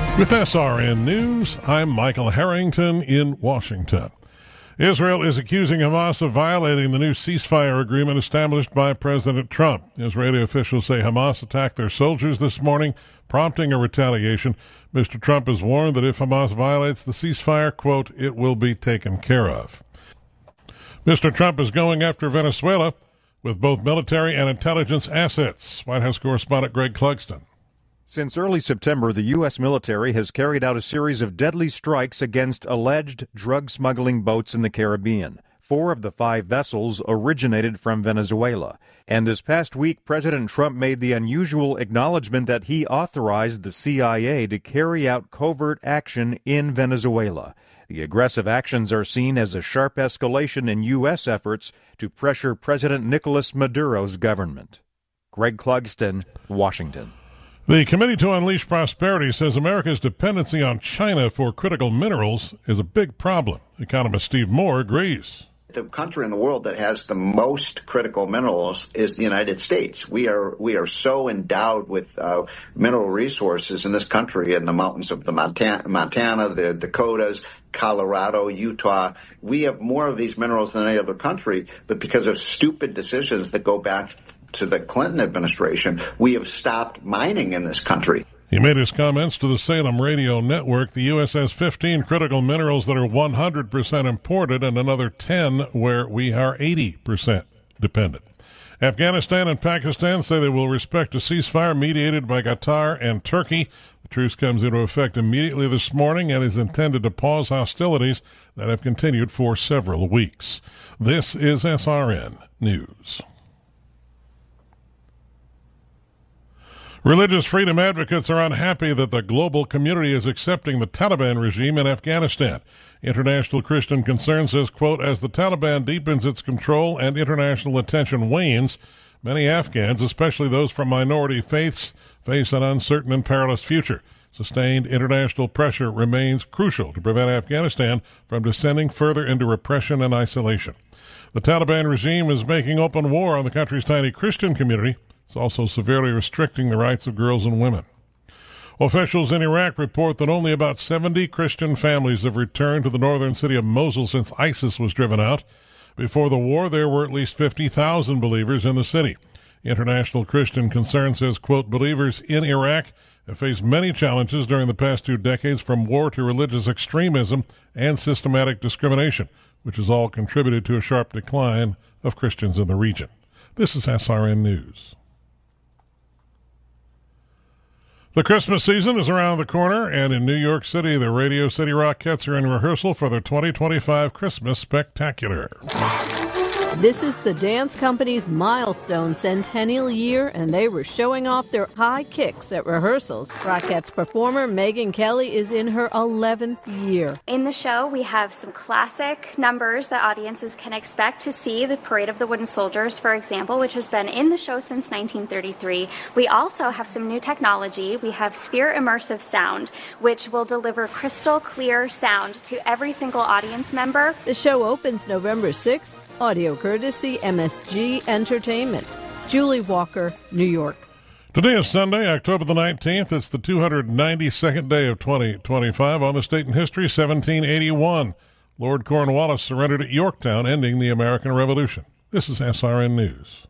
With SRN News, I'm Michael Harrington in Washington. Israel is accusing Hamas of violating the new ceasefire agreement established by President Trump. Israeli officials say Hamas attacked their soldiers this morning, prompting a retaliation. Mr. Trump has warned that if Hamas violates the ceasefire, quote, it will be taken care of. Mr. Trump is going after Venezuela with both military and intelligence assets. White House correspondent Greg Clugston. Since early September, the U.S. military has carried out a series of deadly strikes against alleged drug smuggling boats in the Caribbean. 4 of the 5 vessels originated from Venezuela. And this past week, President Trump made the unusual acknowledgement that he authorized the CIA to carry out covert action in Venezuela. The aggressive actions are seen as a sharp escalation in U.S. efforts to pressure President Nicolas Maduro's government. Greg Clugston, Washington. The Committee to Unleash Prosperity says America's dependency on China for critical minerals is a big problem. Economist Steve Moore agrees. The country in the world that has the most critical minerals is the United States. We are so endowed with mineral resources in this country, in the mountains of the Montana, the Dakotas, Colorado, Utah. We have more of these minerals than any other country, but because of stupid decisions that go back to the Clinton administration, we have stopped mining in this country. He made his comments to the Salem Radio Network. The U.S. has 15 critical minerals that are 100% imported and another 10 where we are 80% dependent. Afghanistan and Pakistan say they will respect a ceasefire mediated by Qatar and Turkey. The truce comes into effect immediately this morning and is intended to pause hostilities that have continued for several weeks. This is SRN News. Religious freedom advocates are unhappy that the global community is accepting the Taliban regime in Afghanistan. International Christian Concern says, quote, as the Taliban deepens its control and international attention wanes, many Afghans, especially those from minority faiths, face an uncertain and perilous future. Sustained international pressure remains crucial to prevent Afghanistan from descending further into repression and isolation. The Taliban regime is making open war on the country's tiny Christian community. It's also severely restricting the rights of girls and women. Officials in Iraq report that only about 70 Christian families have returned to the northern city of Mosul since ISIS was driven out. Before the war, there were at least 50,000 believers in the city. International Christian Concern says, quote, believers in Iraq have faced many challenges during the past 2 decades, from war to religious extremism and systematic discrimination, which has all contributed to a sharp decline of Christians in the region. This is SRN News. The Christmas season is around the corner, and in New York City, the Radio City Rockettes are in rehearsal for their 2025 Christmas Spectacular. This is the dance company's milestone centennial year, and they were showing off their high kicks at rehearsals. Rockettes performer Megyn Kelly is in her 11th year. In the show, we have some classic numbers that audiences can expect to see. The Parade of the Wooden Soldiers, for example, which has been in the show since 1933. We also have some new technology. We have Sphere Immersive Sound, which will deliver crystal clear sound to every single audience member. The show opens November 6th. Audio courtesy MSG Entertainment. Julie Walker, New York. Today is Sunday, October the 19th. It's the 292nd day of 2025. On this date in history, 1781. Lord Cornwallis surrendered at Yorktown, ending the American Revolution. This is SRN News.